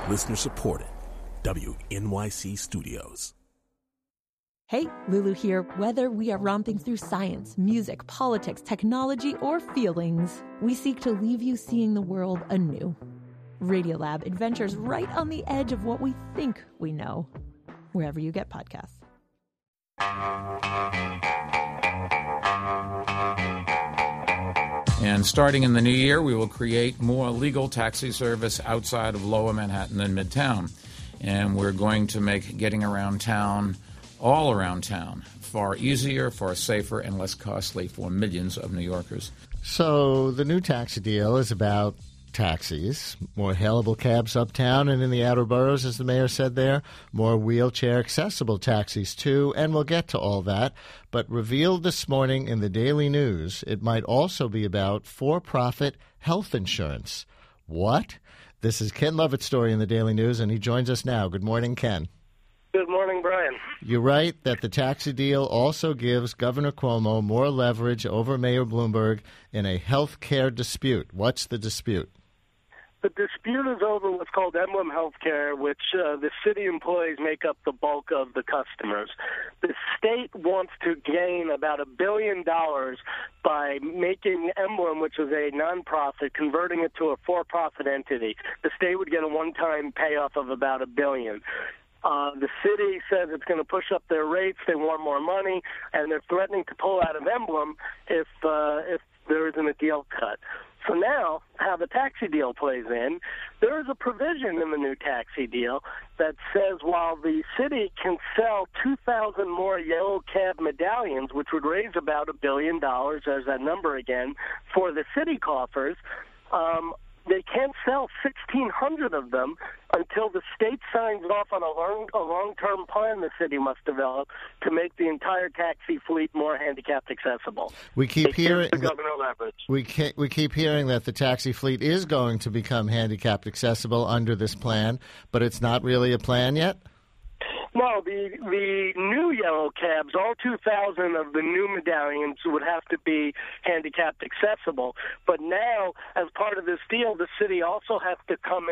Listener supported. WNYC Studios. Hey, Lulu here. Whether we are romping through science, music, politics, technology, or feelings, we seek to leave you seeing the world anew. Radiolab adventures right on the edge of what we think we know, wherever you get podcasts. And starting in the new year, we will create more legal taxi service outside of Lower Manhattan and Midtown. And we're going to make getting around town, all around town, far easier, far safer, and less costly for millions of New Yorkers. So the new taxi deal is about taxis, more hailable cabs uptown and in the outer boroughs, as the mayor said there, more wheelchair-accessible taxis, too, and we'll get to all that. But revealed this morning in the Daily News, it might also be about for-profit health insurance. What? This is Ken Lovett's story in the Daily News, and he joins us now. Good morning, Ken. Good morning, Brian. You write that the taxi deal also gives Governor Cuomo more leverage over Mayor Bloomberg in a health care dispute. What's the dispute? The dispute is over what's called Emblem Healthcare, which the city employees make up the bulk of the customers. The state wants to gain about $1 billion by making Emblem, which is a nonprofit, converting it to a for-profit entity. The state would get a one-time payoff of about $1 billion. The city says it's going to push up their rates. They want more money, and they're threatening to pull out of Emblem if there isn't a deal cut. So now, how the taxi deal plays in, there is a provision in the new taxi deal that says while the city can sell 2,000 more yellow cab medallions, which would raise about $1 billion, there's that number again, for the city coffers, they can't sell 1,600 of them until the state signs off on a long-term plan the city must develop to make the entire taxi fleet more handicapped accessible. We keep hearing we keep hearing that the taxi fleet is going to become handicapped accessible under this plan, but it's not really a plan yet? No, the new yellow cabs, all 2,000 of the new medallions would have to be handicapped accessible. But now, as part of this deal, the city also has to come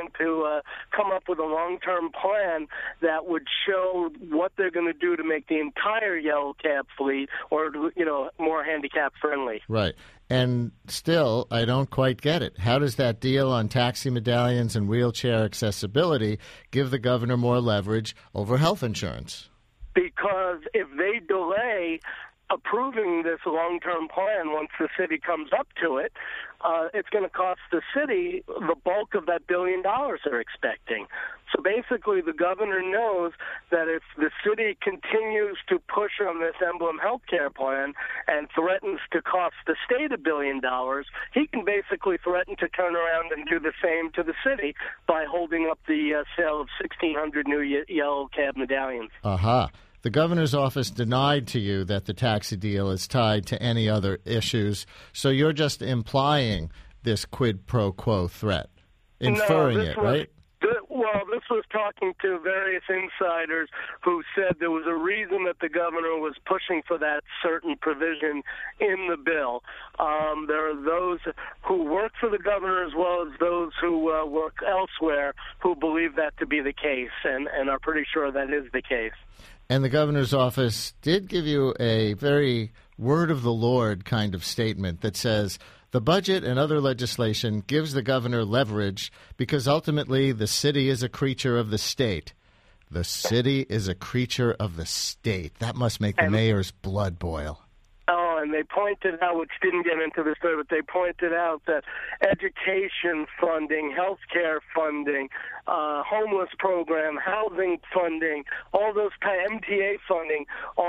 up with a long-term plan that would show what they're going to do to make the entire yellow cab fleet, or more handicap friendly. Right. And still, I don't quite get it. How does that deal on taxi medallions and wheelchair accessibility give the governor more leverage over health insurance? Because if they delay approving this long-term plan once the city comes up to it, it's going to cost the city the bulk of that $1 billion they're expecting. So basically, the governor knows that if the city continues to push on this Emblem Healthcare plan and threatens to cost the state $1 billion, he can basically threaten to turn around and do the same to the city by holding up the sale of 1,600 new yellow cab medallions. Aha. The governor's office denied to you that the taxi deal is tied to any other issues, so you're just implying this quid pro quo threat, inferring it, right? Well, this was talking to various insiders who said there was a reason that the governor was pushing for that certain provision in the bill. There are those who work for the governor as well as those who work elsewhere who believe that to be the case and are pretty sure that is the case. And the governor's office did give you a very word of the Lord kind of statement that says the budget and other legislation gives the governor leverage because ultimately the city is a creature of the state. The city is a creature of the state. That must make the mayor's blood boil. Oh, and they pointed out, which didn't get into the story, but they pointed out that education funding, health care funding, homeless program, housing funding, all those MTA funding,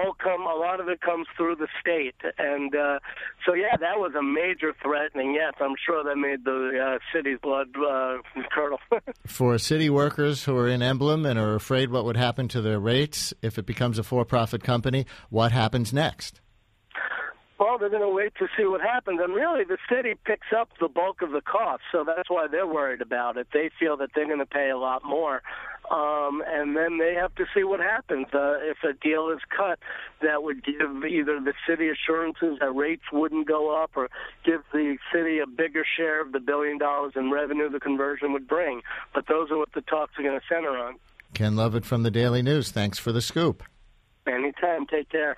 a lot of it comes through the state. And so, yeah, that was a major threatening. Yes, I'm sure that made the city's blood curdle. For city workers who are in Emblem and are afraid what would happen to their rates if it becomes a for-profit company, what happens next? Well, they're going to wait to see what happens. And really, the city picks up the bulk of the cost, so that's why they're worried about it. They feel that they're going to pay a lot more. and then they have to see what happens. If a deal is cut, that would give either the city assurances that rates wouldn't go up, or give the city a bigger share of the $1 billion in revenue the conversion would bring. But those are what the talks are going to center on. Ken Lovett from the Daily News. Thanks for the scoop. Anytime. Take care.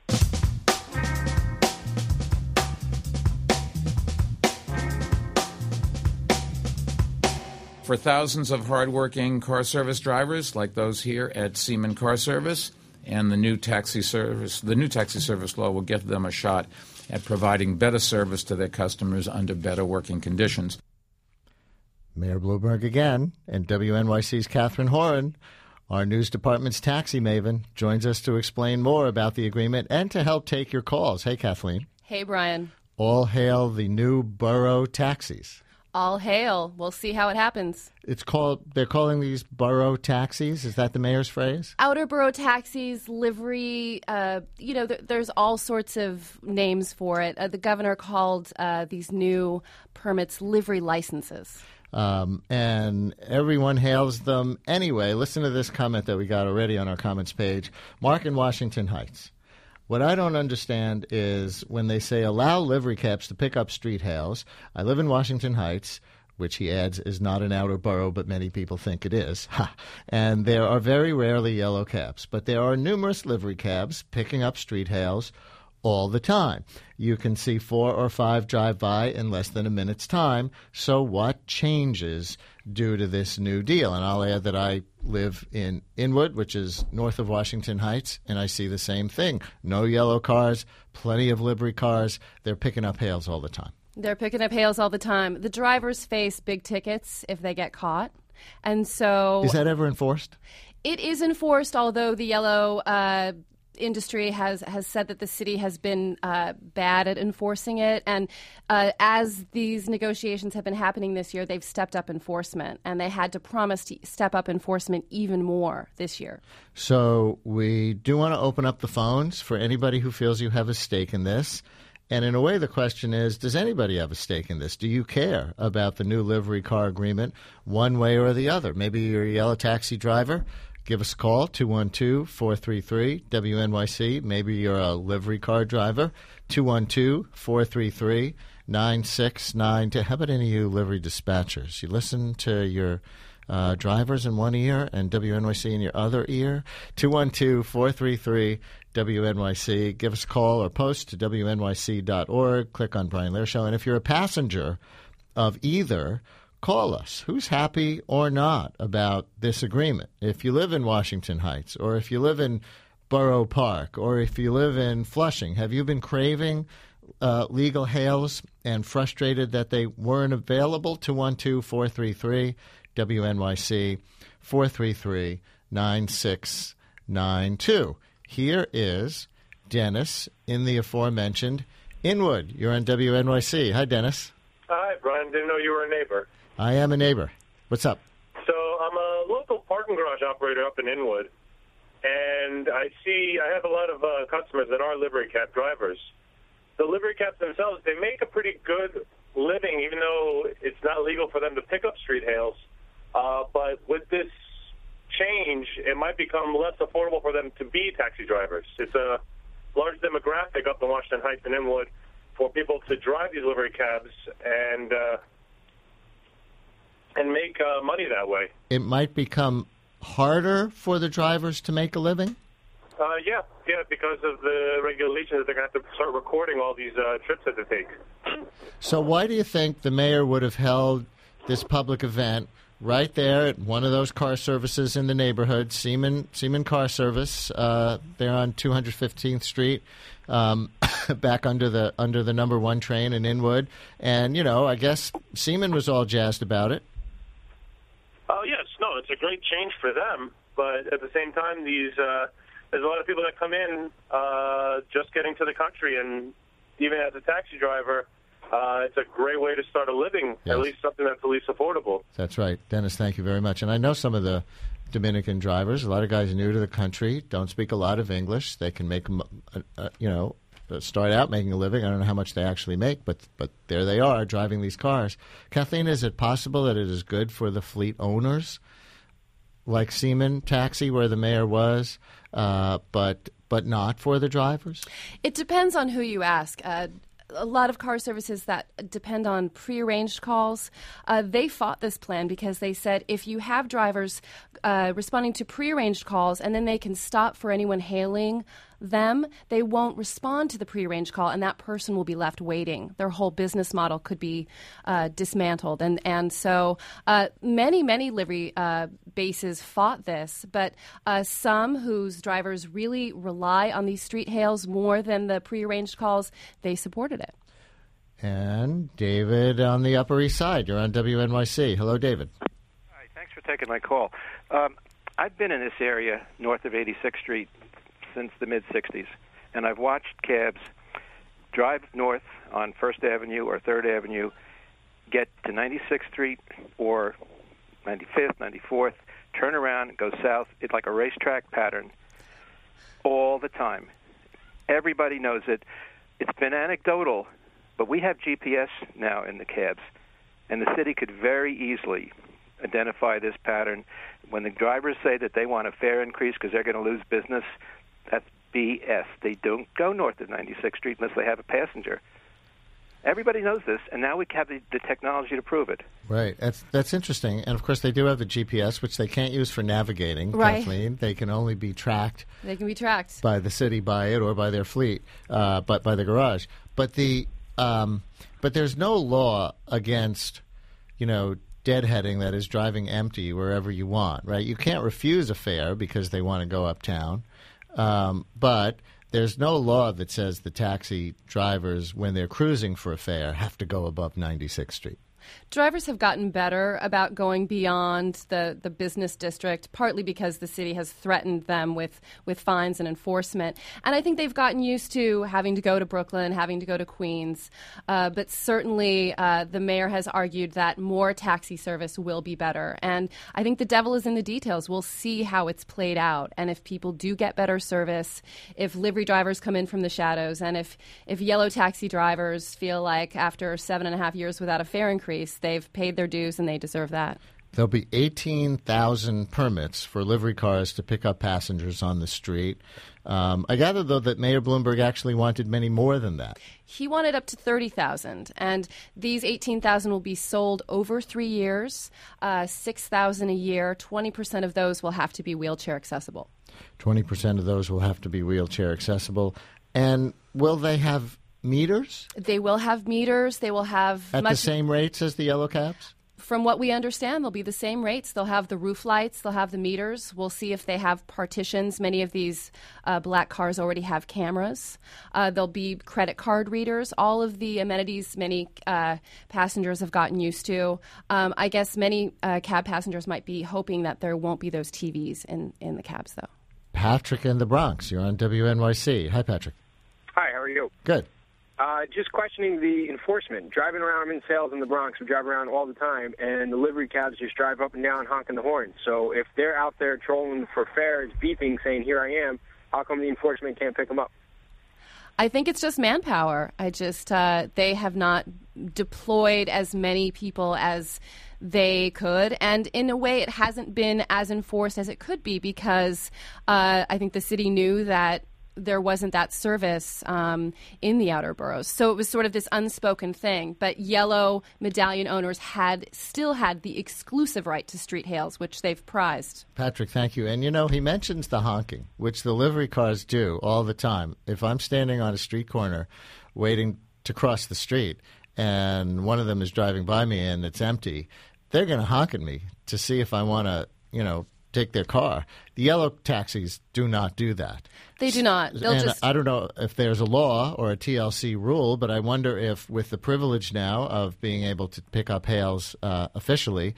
For thousands of hardworking car service drivers like those here at Seaman Car Service, and the new taxi service law will give them a shot at providing better service to their customers under better working conditions. Mayor Bloomberg again, and WNYC's Catherine Horan, our news department's taxi maven, joins us to explain more about the agreement and to help take your calls. Hey, Kathleen. Hey, Brian. All hail the new borough taxis. All hail. We'll see how it happens. They're calling these borough taxis. Is that the mayor's phrase? Outer borough taxis, livery, there's all sorts of names for it. The governor called these new permits livery licenses. And everyone hails them anyway. Listen to this comment that we got already on our comments page. Mark in Washington Heights. What I don't understand is when they say allow livery cabs to pick up street hails. I live in Washington Heights, which he adds is not an outer borough, but many people think it is. And there are very rarely yellow cabs, but there are numerous livery cabs picking up street hails all the time. You can see 4 or 5 drive by in less than a minute's time. So what changes due to this new deal? And I'll add that I live in Inwood, which is north of Washington Heights, and I see the same thing. No yellow cars, plenty of livery cars. They're picking up hails all the time. They're picking up hails all the time. The drivers face big tickets if they get caught. And so... Is that ever enforced? It is enforced, although the yellow industry has said that the city has been bad at enforcing it. And as these negotiations have been happening this year, they've stepped up enforcement. And they had to promise to step up enforcement even more this year. So we do want to open up the phones for anybody who feels you have a stake in this. And in a way, the question is, does anybody have a stake in this? Do you care about the new livery car agreement one way or the other? Maybe you're a yellow taxi driver. Give us a call, 212-433-WNYC. Maybe you're a livery car driver, 212-433-9692. How about any of you livery dispatchers? You listen to your drivers in one ear and WNYC in your other ear, 212-433-WNYC. Give us a call or post to WNYC.org. Click on Brian Lehrer Show. And if you're a passenger of either, call us. Who's happy or not about this agreement? If you live in Washington Heights, or if you live in Borough Park, or if you live in Flushing, have you been craving legal hails and frustrated that they weren't available? 212-433-WNYC, 433-9692. Here is Dennis in the aforementioned Inwood. You're on WNYC. Hi, Dennis. Hi, Brian. Didn't know you were a neighbor. I am a neighbor. What's up? So I'm a local parking garage operator up in Inwood, and I have a lot of customers that are livery cab drivers. The livery cabs themselves, they make a pretty good living, even though it's not legal for them to pick up street hails. But with this change, it might become less affordable for them to be taxi drivers. It's a large demographic up in Washington Heights and Inwood for people to drive these livery cabs and make money that way. It might become harder for the drivers to make a living? Yeah, because of the regulations that they're going to have to start recording all these trips that they take. So why do you think the mayor would have held this public event right there at one of those car services in the neighborhood, Seaman Car Service? They're on 215th Street, back under the number 1 train in Inwood. And, I guess Seaman was all jazzed about it. Oh, yes. No, it's a great change for them. But at the same time, there's a lot of people that come in just getting to the country. And even as a taxi driver, it's a great way to start a living, yes. At least something that's at least affordable. That's right. Dennis, thank you very much. And I know some of the Dominican drivers, a lot of guys new to the country, don't speak a lot of English. They can make, start out making a living. I don't know how much they actually make, but there they are driving these cars. Kathleen, is it possible that it is good for the fleet owners like Seaman Taxi, where the mayor was, but not for the drivers? It depends on who you ask. A lot of car services that depend on prearranged calls, they fought this plan because they said if you have drivers responding to prearranged calls and then they can stop for anyone hailing them, they won't respond to the prearranged call, and that person will be left waiting. Their whole business model could be dismantled. And so many livery bases fought this, but some whose drivers really rely on these street hails more than the prearranged calls, they supported it. And David on the Upper East Side. You're on WNYC. Hello, David. Hi, thanks for taking my call. I've been in this area north of 86th Street since the mid-'60s, and I've watched cabs drive north on 1st Avenue or 3rd Avenue, get to 96th Street or 95th, 94th, turn around and go south. It's like a racetrack pattern all the time. Everybody knows it. It's been anecdotal, but we have GPS now in the cabs, and the city could very easily identify this pattern. When the drivers say that they want a fare increase because they're going to lose business, that's BS. They don't go north of 96th Street unless they have a passenger. Everybody knows this, and now we have the technology to prove it. Right. That's interesting. And, of course, they do have the GPS, which they can't use for navigating, right. Kathleen. They can only be tracked. They can be tracked. By the city, by it, or by their fleet, but by the garage. But there's no law against, deadheading that is driving empty wherever you want, right? You can't refuse a fare because they want to go uptown. But there's no law that says the taxi drivers, when they're cruising for a fare, have to go above 96th Street. Drivers have gotten better about going beyond the business district, partly because the city has threatened them with fines and enforcement. And I think they've gotten used to having to go to Brooklyn, having to go to Queens. But certainly the mayor has argued that more taxi service will be better. And I think the devil is in the details. We'll see how it's played out. And if people do get better service, if livery drivers come in from the shadows, and if yellow taxi drivers feel like after 7.5 years without a fare increase, they've paid their dues and they deserve that. There'll be 18,000 permits for livery cars to pick up passengers on the street. I gather, though, that Mayor Bloomberg actually wanted many more than that. He wanted up to 30,000, and these 18,000 will be sold over 3 years, 6,000 a year. 20% of those will have to be wheelchair accessible. 20% of those will have to be wheelchair accessible. And will they have meters? They will have meters. They will have at the same rates as the yellow cabs? From what we understand, they'll be the same rates. They'll have the roof lights. They'll have the meters. We'll see if they have partitions. Many of these black cars already have cameras. There'll be credit card readers. All of the amenities many passengers have gotten used to. I guess many cab passengers might be hoping that there won't be those TVs in the cabs, though. Patrick in the Bronx. You're on WNYC. Hi, Patrick. Hi, how are you? Good. Just questioning the enforcement. Driving around, I'm in sales in the Bronx. We drive around all the time, and the livery cabs just drive up and down honking the horn. So if they're out there trolling for fares, beeping, saying, here I am, how come the enforcement can't pick them up? I think it's just manpower. They have not deployed as many people as they could. And in a way, it hasn't been as enforced as it could be because I think the city knew that there wasn't that service in the outer boroughs. So it was sort of this unspoken thing. But yellow medallion owners still had the exclusive right to street hails, which they've prized. Patrick, thank you. And, he mentions the honking, which the livery cars do all the time. If I'm standing on a street corner waiting to cross the street and one of them is driving by me and it's empty, they're going to honk at me to see if I want to, take their car. The yellow taxis do not do that. They do not. I don't know if there's a law or a TLC rule, but I wonder if with the privilege now of being able to pick up hails officially,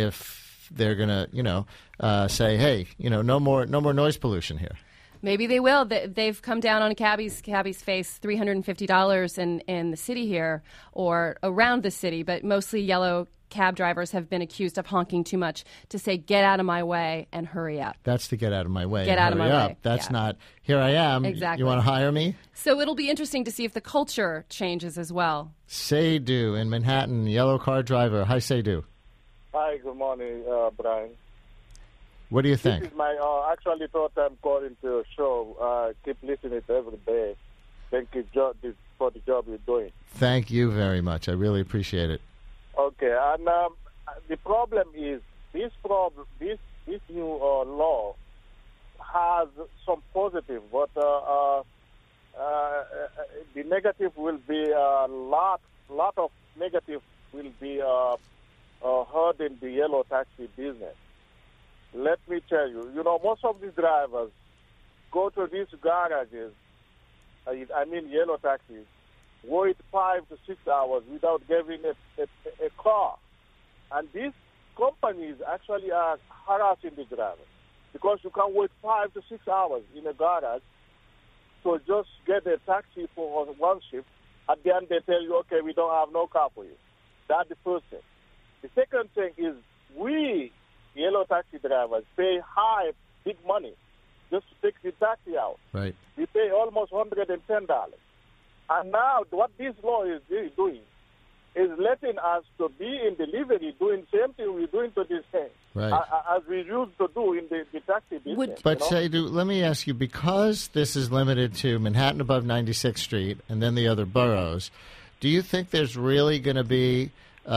if they're going to, say, hey, no more noise pollution here. Maybe they will. They've come down on a cabbie's face $350 in the city here or around the city, but mostly yellow cab drivers have been accused of honking too much to say, get out of my way and hurry up. That's to get out of my way. Get out of my way. That's not, here I am. Exactly. You want to hire me? So it'll be interesting to see if the culture changes as well. Seydu in Manhattan, yellow car driver. Hi, Seydu. Hi, good morning, Brian. What do you think? This is my actually third time calling to your show. Keep listening to every day. Thank you for the job you're doing. Thank you very much. I really appreciate it. Okay, and the problem is this new law has some positive, but the negative will be a lot of negative will be heard in the yellow taxi business. Let me tell you, most of the drivers go to these garages, yellow taxis, wait 5 to 6 hours without getting a car. And these companies actually are harassing the drivers because you can wait 5 to 6 hours in a garage to just get a taxi for one shift. At the end, they tell you, okay, we don't have no car for you. That's the first thing. The second thing is we, yellow taxi drivers, pay big money just to take the taxi out. Right. We pay almost $110. And now what this law is doing is letting us to be in delivery doing the same thing we're doing to this thing. Right. As we used to do in the taxi business. But Seydou, let me ask you, because this is limited to Manhattan above 96th Street and then the other boroughs, do you think there's really going to be,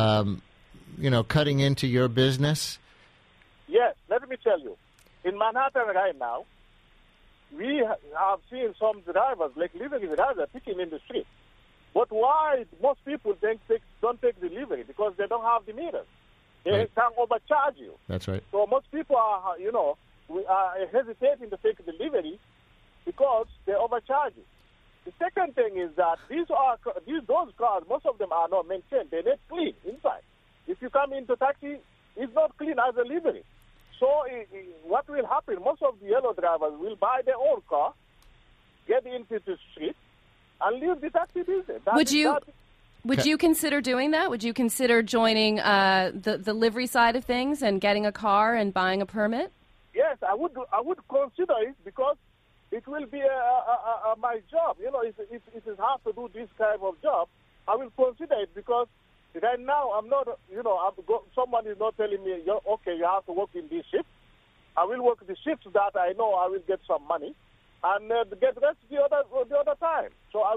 cutting into your business? Yes, let me tell you. In Manhattan right now, we have seen some drivers, like delivery drivers, picking in the street. But why most people don't take delivery? Because they don't have the meters. They can overcharge you. That's right. So most people are, we are hesitating to take delivery because they overcharge you. The second thing is that those cars, most of them are not maintained. They're not clean inside. If you come into taxi, it's not clean as a delivery. So what will happen? Most of the yellow drivers will buy their own car, get into the street, and leave the taxi business. Would you consider doing that? Would you consider joining the livery side of things and getting a car and buying a permit? Yes, I would consider it because it will be my job. If it is hard to do this kind of job, I will consider it because right now I'm not. Someone is not telling me, okay, you have to work in this shift. I will work the shifts that I know I will get some money, and get rest the other time. So I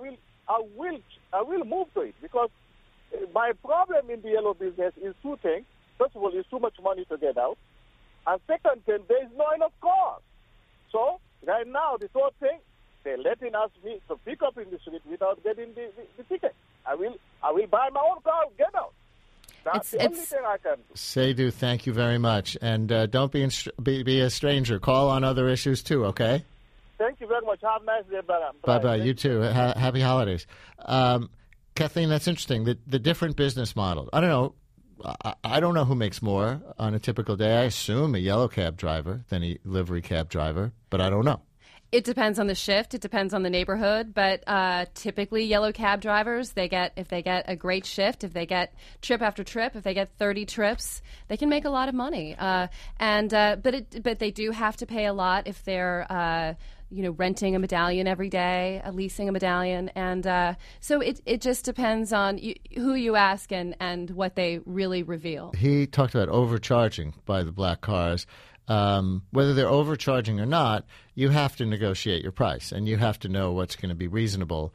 will move to it because my problem in the yellow business is two things. First of all, it's too much money to get out, and second thing, there is not enough cars. So right now, the third thing, they're letting us to pick up in the street without getting the ticket. I will buy my own car, get out. That's the only thing I can do. Seydou, thank you very much. And don't be a stranger. Call on other issues, too, okay? Thank you very much. Have a nice day, brother. Bye-bye. You too. Happy holidays. Kathleen, that's interesting. The different business models. I don't know. I don't know who makes more on a typical day. I assume a yellow cab driver than a livery cab driver, but I don't know. It depends on the shift. It depends on the neighborhood. But typically, yellow cab drivers, if they get a great shift, if they get trip after trip, if they get 30 trips, they can make a lot of money. But they do have to pay a lot if they're renting a medallion every day, leasing a medallion, and so it just depends on who you ask and what they really reveal. He talked about overcharging by the black cars. Whether they're overcharging or not, you have to negotiate your price, and you have to know what's going to be reasonable,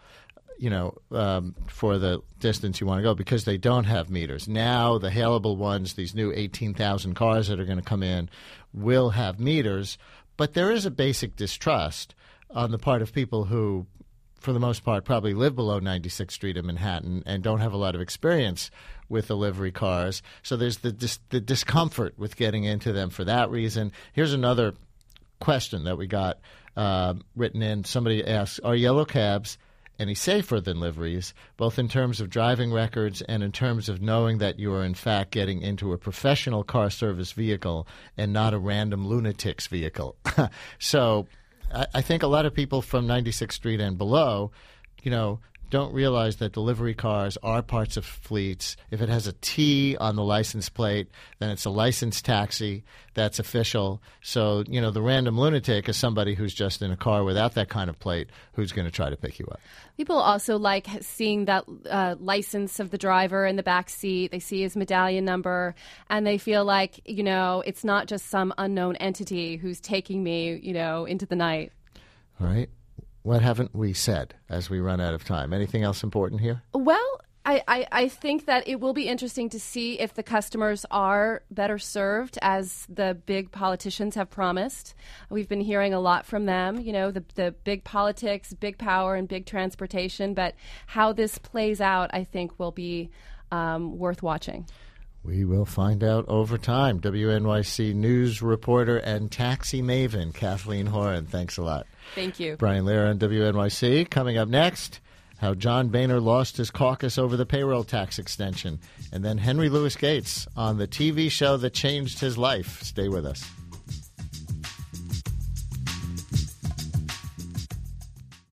for the distance you want to go, because they don't have meters. Now, the hailable ones, these new 18,000 cars that are going to come in, will have meters, but there is a basic distrust on the part of people who, for the most part, probably live below 96th Street in Manhattan and don't have a lot of experience with the livery cars. So there's the discomfort with getting into them for that reason. Here's another question that we got written in. Somebody asks, are yellow cabs any safer than liveries, both in terms of driving records and in terms of knowing that you are in fact getting into a professional car service vehicle and not a random lunatic's vehicle? So I think a lot of people from 96th Street and below, don't realize that delivery cars are parts of fleets. If it has a T on the license plate, then it's a licensed taxi. That's official. So, the random lunatic is somebody who's just in a car without that kind of plate who's going to try to pick you up. People also like seeing that license of the driver in the back seat. They see his medallion number, and they feel like, it's not just some unknown entity who's taking me, into the night. All right. What haven't we said as we run out of time? Anything else important here? Well, I think that it will be interesting to see if the customers are better served, as the big politicians have promised. We've been hearing a lot from them, the big politics, big power, and big transportation. But how this plays out, I think, will be worth watching. We will find out over time. WNYC news reporter and taxi maven Kathleen Horan, thanks a lot. Thank you. Brian Lehrer on WNYC. Coming up next, how John Boehner lost his caucus over the payroll tax extension. And then Henry Louis Gates on the TV show that changed his life. Stay with us.